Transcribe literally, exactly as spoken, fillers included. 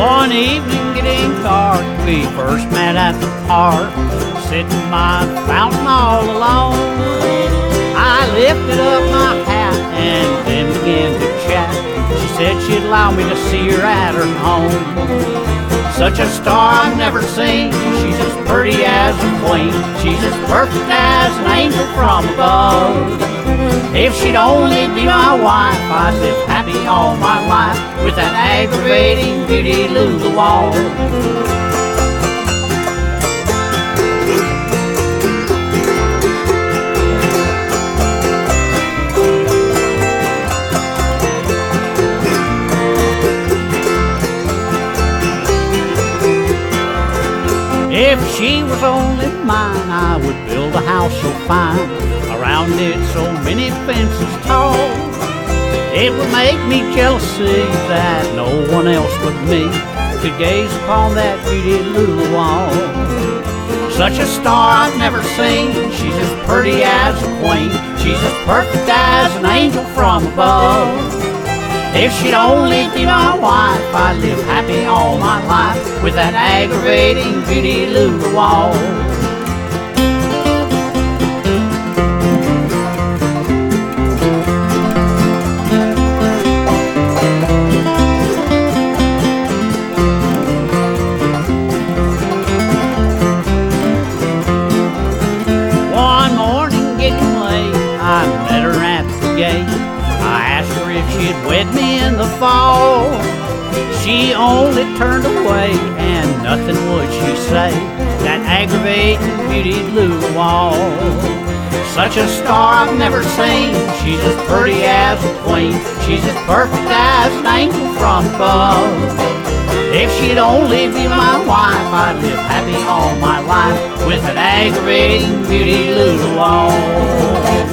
One evening getting dark, we first met at the park, sitting by the fountain all alone. I lifted up my hat and then began to chat. She said she'd allow me to see her at her home. Such a star I've never seen, she's as pretty as a queen. She's as perfect as an angel from above. If she'd only be my wife, I'd live happy all my life with that aggravating beauty Lou Wall. If she was only mine, I would build a house so fine, around it so many fences tall. It would make me jealous that no one else but me could gaze upon that beauty Lou Wall. Such a star I've never seen, she's as pretty as a queen. She's as perfect as an angel from above. If she'd only be my wife, I'd live happy all my life with that aggravating beauty Lou Wall. One morning getting late, I met her at the gate. I asked her if she'd wed me in the fall. She only turned away and nothing would she say, that aggravating beauty Lou Wall. Such a star I've never seen, she's as pretty as a queen. She's as perfect as an angel from above. If she'd only be my wife, I'd live happy all my life with that aggravating beauty Lou Wall.